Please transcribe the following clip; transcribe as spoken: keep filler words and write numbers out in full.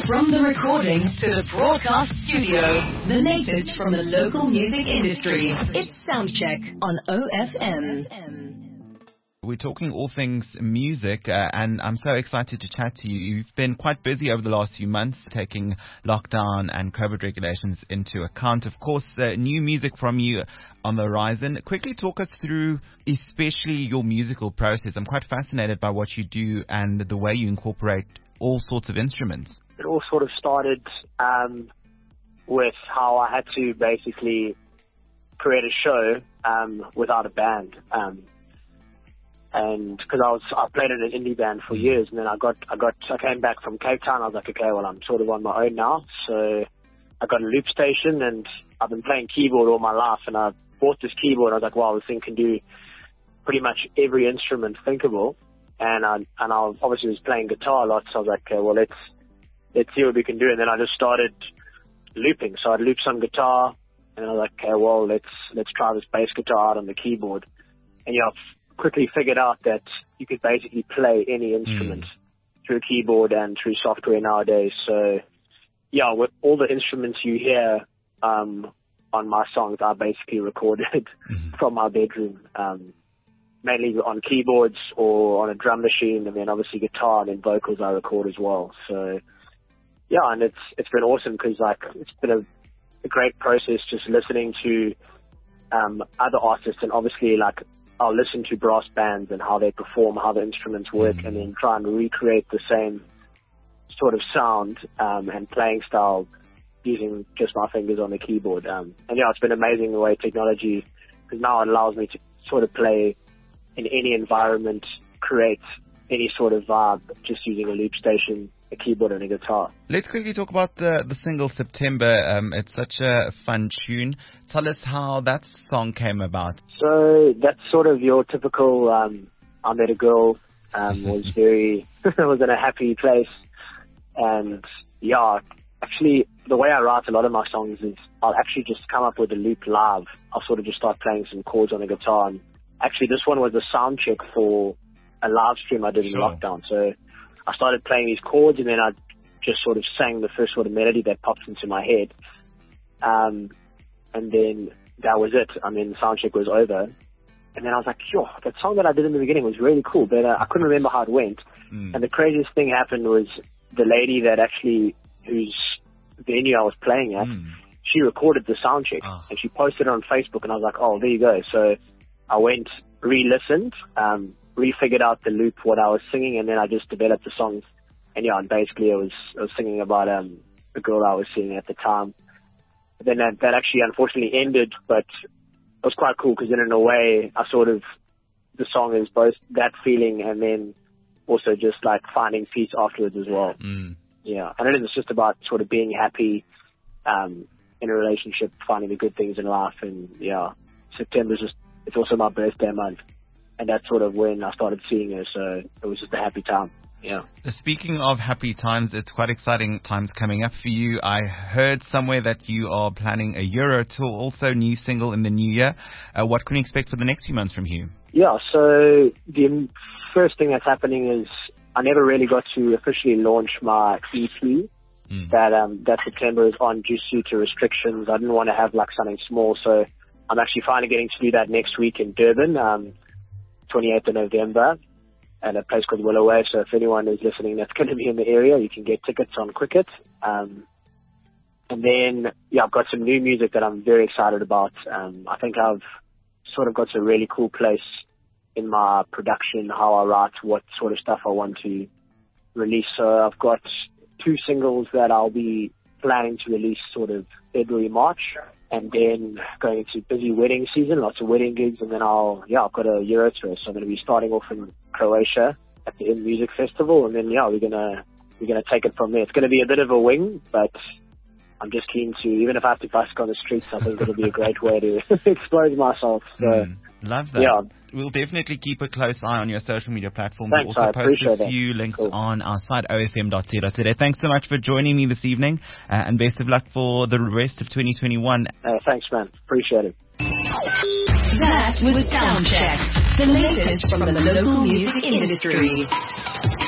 From the recording to the broadcast studio, the latest from the local music industry. It's Soundcheck on O F M. We're talking all things music, uh, and I'm so excited to chat to you. You've been quite busy over the last few months, taking lockdown and COVID regulations into account. Of course, uh, new music from you on the horizon. Quickly talk us through especially your musical process. I'm quite fascinated by what you do and the way you incorporate all sorts of instruments. It all sort of started um, with how I had to basically create a show um, without a band. Um, and because I was, I played in an indie band for years, and then I got, I got, I came back from Cape Town. I was like, okay, well, I'm sort of on my own now. So I got a loop station, and I've been playing keyboard all my life. And I bought this keyboard. And I was like, wow, this thing can do pretty much every instrument thinkable. And I, and I obviously was playing guitar a lot. So I was like, okay, well, let's, let's see what we can do. And then I just started looping. So I'd loop some guitar, and I was like, okay, well, let's, let's try this bass guitar out on the keyboard. And yeah, I've quickly figured out that you could basically play any instrument mm. through a keyboard and through software nowadays. So yeah, with all the instruments you hear um, on my songs are basically recorded mm-hmm. from my bedroom, um, mainly on keyboards or on a drum machine, and then obviously guitar and then vocals I record as well. So yeah, and it's it's been awesome because like it's been a, a great process just listening to um, other artists, and obviously like I'll listen to brass bands and how they perform, how the instruments work, mm-hmm. and then try and recreate the same sort of sound um, and playing style using just my fingers on the keyboard. Um, and yeah, it's been amazing the way technology, because now it allows me to sort of play in any environment, create any sort of vibe just using a loop station, a keyboard and a guitar. Let's quickly talk about the, the single September. Um, it's such a fun tune. Tell us how that song came about. So that's sort of your typical, um, I met a girl, um, was very, was in a happy place. And yeah, actually the way I write a lot of my songs is I'll actually just come up with a loop live. I'll sort of just start playing some chords on the guitar. And actually this one was a sound check for a live stream I did in sure. lockdown. So I started playing these chords, and then I just sort of sang the first sort of melody that popped into my head. Um, and then that was it. I mean, the sound check was over. And then I was like, yo, that song that I did in the beginning was really cool, but uh, I couldn't remember how it went. Mm. And the craziest thing happened was the lady that actually, whose venue I was playing at, mm. she recorded the sound check oh. and she posted it on Facebook, and I was like, oh, there you go. So I went, re-listened, um, re-figured out the loop, what I was singing, and then I just developed the songs. And yeah, and basically I was, I was singing about um, the girl I was seeing at the time. But then that, that actually unfortunately ended, but it was quite cool because then in a way I sort of, the song is both that feeling and then also just like finding peace afterwards as well. Mm. Yeah, and it is just about sort of being happy um, in a relationship, finding the good things in life. And yeah, September's just, it's also my birthday month. And that's sort of when I started seeing her, so it was just a happy time, yeah. Speaking of happy times, it's quite exciting times coming up for you. I heard somewhere that you are planning a Euro tour, also new single in the new year. Uh, what can we expect for the next few months from you? Yeah, so the first thing that's happening is I never really got to officially launch my E P. Mm. That um, that September is on just due to restrictions. I didn't want to have like something small, so I'm actually finally getting to do that next week in Durban. Um, twenty-eighth of November at a place called Willoway. So if anyone is listening that's going to be in the area, you can get tickets on Quicket. Um, and then, yeah, I've got some new music that I'm very excited about. Um, I think I've sort of got to a really cool place in my production, how I write, what sort of stuff I want to release. So I've got two singles that I'll be planning to release sort of February, March. And then going into busy wedding season, lots of wedding gigs, and then I'll, yeah, I've got a Euro tour, so I'm going to be starting off in Croatia at the In Music Festival, and then, yeah, we're going to, we're going to take it from there. It's going to be a bit of a wing, but I'm just keen to, even if I have to busk on the streets, I think it'll be a great way to expose myself. So, mm, love that. Yeah. We'll definitely keep a close eye on your social media platforms. Thanks, we'll also I post a that. few links cool. on our site, o f m dot co dot za. Thanks so much for joining me this evening, uh, and best of luck for the rest of twenty twenty-one. Uh, thanks, man. Appreciate it. That was Soundcheck, the latest from the local music industry.